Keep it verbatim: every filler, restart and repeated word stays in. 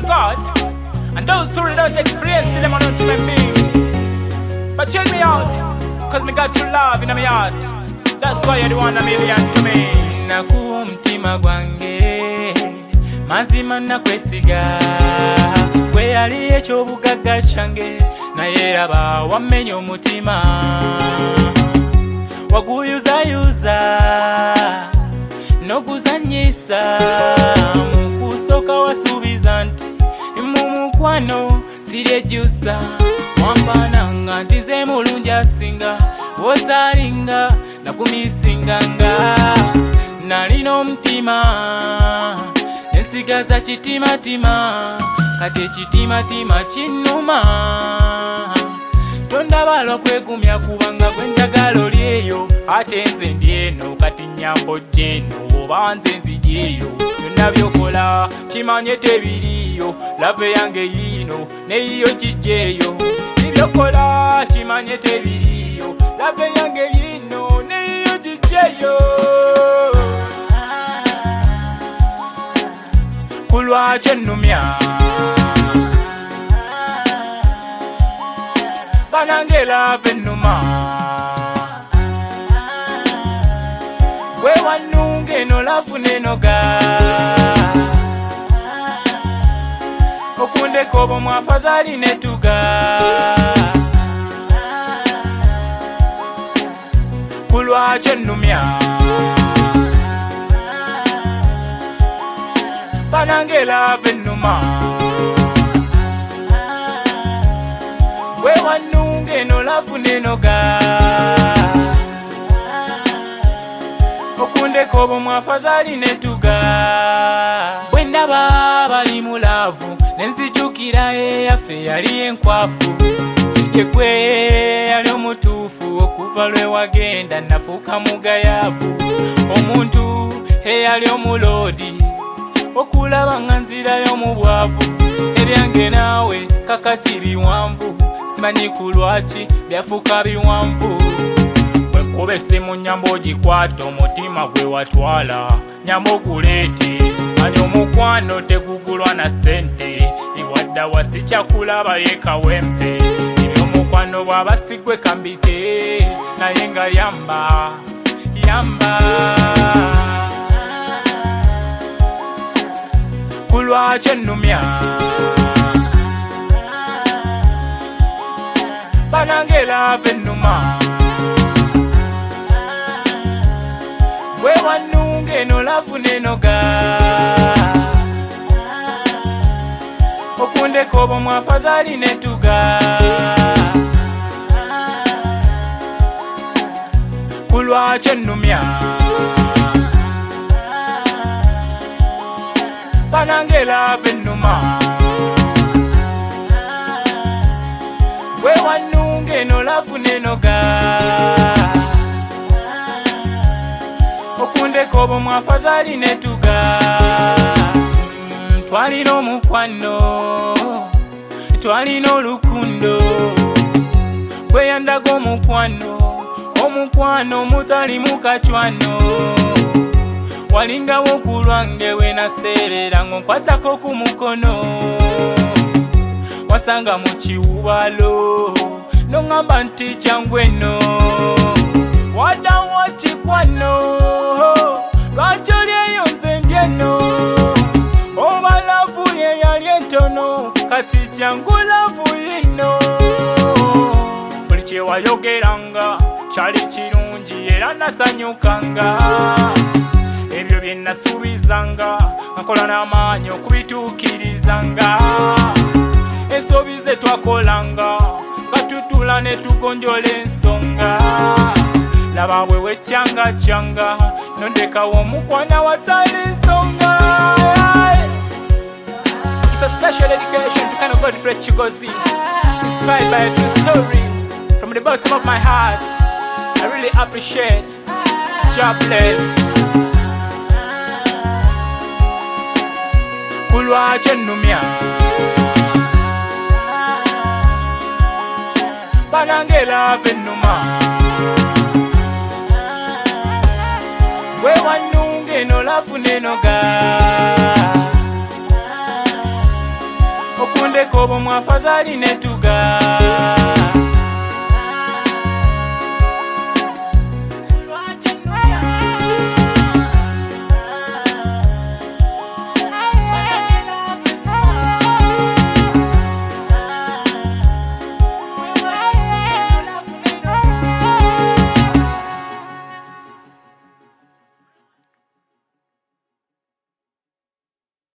God. And those who don't experience it, them are not human beings. But check me out, cause me got true love in my heart. That's why you're the one a million to me. Nakuwa mtima gwange mazima nakwesiga gwe yali ekyobugagga kyange naye raba wamenya omutima waguyuzayuza noguzanyisa mukusooka wasuubiza nti mu mukwano siryejusa wampananga nti ze mulungi asinga wozalinga nakumisinganga nalina omutima nesigaza kitimatima kati ekitimatima kinnuma tondaba lw'okwegumya kubanga gwe njagala oli eyo ate nze ndi eno kati nnyambo gyeno oba nze nzigyeyo byonna byokola kimanye tebiriyo lave yange yiino neyiyo gijjeeyo ibyokola kimanye tebiriyo lave yange yiino neyiyo gijjeeyo kulwaki ennumya banange lava ennuma gwe wannunga eno lavu nenoga okundeka obwo mwafadhali netuga kulwaki ennumya banange lava ennuma gwe wannunga eno lavu nenoga okundeka obwo mwafadhali netuga bwe ndaba bali mu laavu nenzijukira eyaffe yali enkwafu yegwe yali omutuufu okuva lwe wagenda nafuuka mugayaavu omuntu eyali omuloodi okulaba nga nzirayo mu bwavu ebyange naawe kakati biwanvu simanyi ku lwaki byafuuka biwanvu bwekuba essimu nyamba ogikwata omutima gwe watwala nyamba oguleete manya omukwano tegugulwa na ssente iwadda wasikyakulaba ye kawempe ebyomukwano bw'aba sigwe kambite naye nga yamba yamba kulwaki ennumya banange lava ennuma gwe wannunga eno lavu nenoga okundeka obwo mwafadhali netuga kulwaki ennumya banange lava ennuma gwe wannunga eno lavu nenoga okundeka obwo mwafadhali netuga twalina omukwano twalina olukundo gweyandaga omukwano omukwano mutali mukacwano walingawo kulwange wenaseerera ng'onkwatako ku mukono wasanga mu kiwubalo n'oŋŋamba nti jangu eno waddawo kikwano lwaki oli eyo nze ndi eno oba lavu ye yali entono kati jangu lavu yino buli kyewayogeranga kyali kirungi era nasanyukanga ebyo bye nasuubizanga nkola n'amaanyi okubituukirizanga ensobi ze twakolanga nga tutula ne tugonjola ensonga laba bwe weccangacanga nondekawo omukwana watali ensonga. It's a special dedication to Kano Godfrey Chigozie, inspired by a true story from the bottom of my heart. I really appreciate. God bless. Kulwaki ennumya banange lava ennuma gwe wannunga eno lavu nenoga okundeka obwo mwafadhali netuga